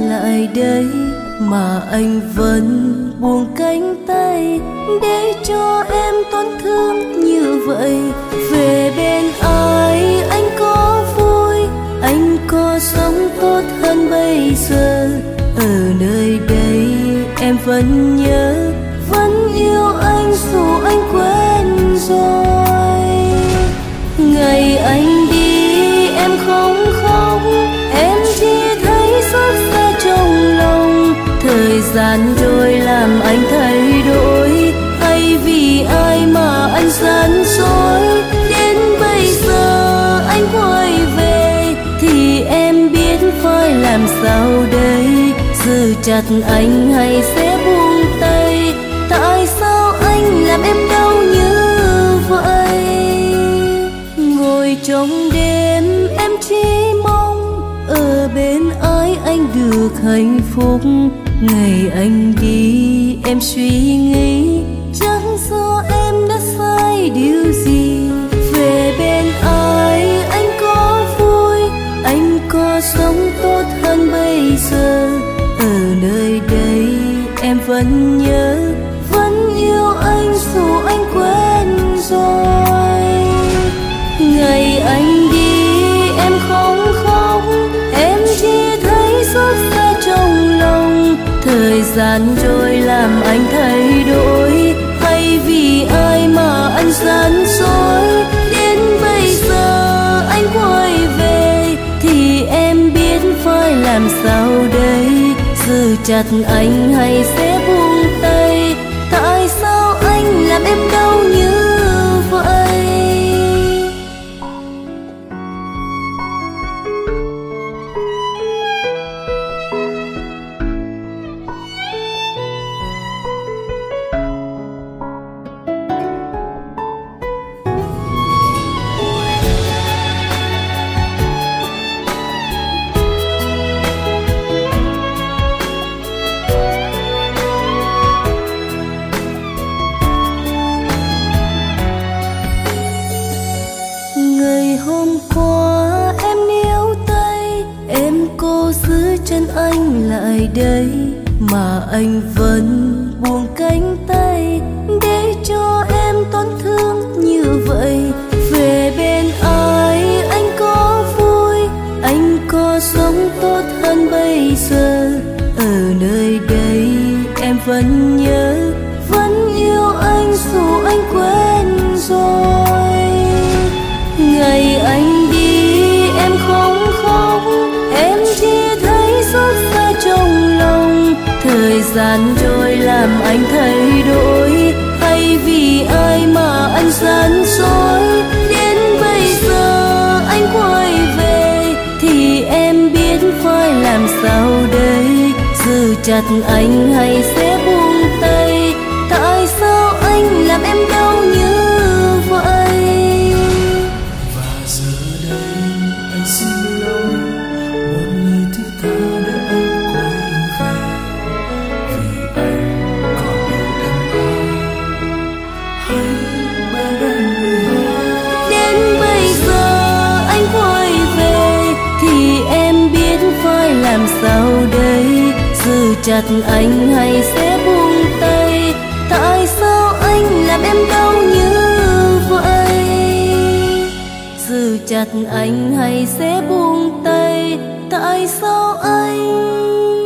lại đây mà anh vẫn buông cánh tay để cho em tổn thương như vậy. Về bên ai anh có vui, anh có sống tốt hơn bây giờ. Ở nơi đây em vẫn nhớ, vẫn yêu anh dù anh quên rồi. Ngày anh đi em không khóc, em chỉ thấy xót xa trong lòng. Thời gian trôi làm anh thay đổi, hay vì ai mà anh gian dối. Đến bây giờ anh quay về thì em biết phải làm sao đây. Giữ chặt anh hay sẽ buông tay? Tại sao anh làm em đau như vậy? Ngồi trong đêm em chỉ mong ở bên ai anh được hạnh phúc. Ngày anh đi em suy nghĩ chẳng do em đã sai điều gì. Về bên ai anh có vui, anh có sống tốt hơn bây giờ. Ở nơi đây em vẫn nhớ, vẫn yêu anh dù anh quên rồi. Ngày anh đi em không khóc, em chỉ thấy xót xa trong lòng. Thời gian trôi làm anh thay đổi, hay vì ai mà anh gian dối. Đến bây giờ anh quay về thì em biết phải làm sao đây. Giữ chặt anh hay sẽ buông tay? Tại sao anh làm em đau như vậy? Anh lại đây mà anh vẫn buông cánh tay để cho em tổn thương như vậy. Về bên ai anh có vui, anh có sống tốt hơn bây giờ. Ở nơi đây em vẫn nhớ, vẫn yêu anh dù anh quên rồi. Ngày anh đi em không khóc, em chỉ thấy xót xa trong lòng. Thời gian trôi làm anh thay đổi, hay vì ai mà anh gian dối. Đến bây giờ anh quay về thì em biết phải làm sao đây. Giữ chặt anh hay sẽ buông tay? Tại sao anh làm em đau như vậy? Và giờ đây anh xin lỗi, một lời thứ tha để anh quay về. Vì anh còn yêu em hay bên anh người. Đến bây giờ anh quay về thì em biết phải làm sao đây. Giữ chặt anh hay sẽ buông tay? Tại sao anh làm em đau như vậy? Giữ chặt anh hay sẽ buông tay? Tại sao anh